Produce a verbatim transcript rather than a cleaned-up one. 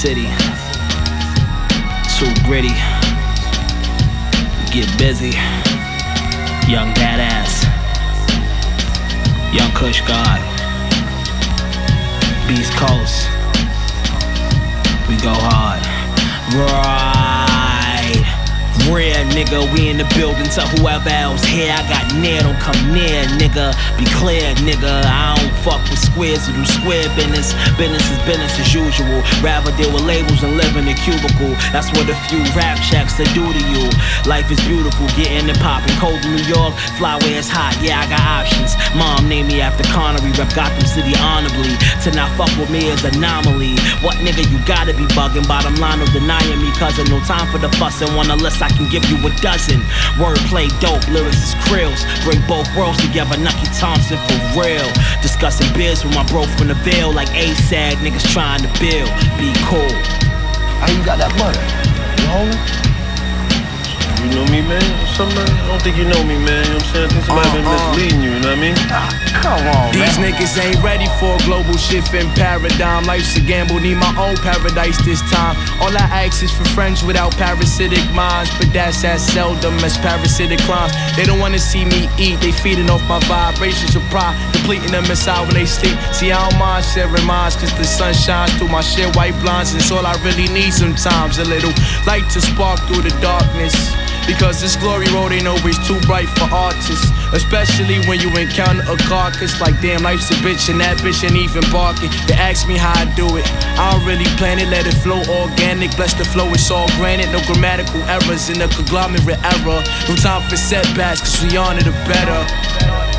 city. Too gritty. Get busy. Young badass. Young Kush God. Beast Coast. We go hard. Right. Real nigga, we in the building to whoever else here. I got near, don't come near, nigga. Be clear, nigga. I don't fuck with squares to do square business. Business is business as usual. Rather deal with labels and live in a cubicle. That's what a few rap checks they do to you. Life is beautiful, getting it poppin'. Cold in New York, fly where it's hot. Yeah, I got options. Mom named me after Connery, rep Gotham City honorably. To not fuck with me is anomaly. What nigga, you gotta be bugging. Bottom line, no denying me, cousin. No time for the fussin'. Wanna list, I can give you a dozen. Wordplay dope, lyrics is krills. Bring both worlds together, Nucky Thompson for real. Discussing beers with my bro from the Ville. Like A-Sad, niggas trying to build. Be cool. How you got that money? You holding? You know me, man? Somebody, I don't think you know me, man. You know what I'm saying? I think somebody uh, been uh. misleading you, you know what I mean? Ah, come on, These man. niggas ain't ready for a global shift in paradigm. Life's a gamble, need my own paradise this time. All I ask is for friends without parasitic minds, but that's as seldom as parasitic crimes. They don't wanna see me eat, they feeding off my vibrations of pride, depleting them inside when they sleep. See, I don't mind sharing minds, cause the sun shines through my shit white blinds. It's all I really need sometimes, a little light to spark through the darkness. Because this glory road ain't always too bright for artists, especially when you encounter a carcass. Like damn, life's a bitch and that bitch ain't even barking. They ask me how I do it, I don't really plan it, let it flow organic. Bless the flow, it's all granted. No grammatical errors in the conglomerate era. No time for setbacks, cause we on to the better.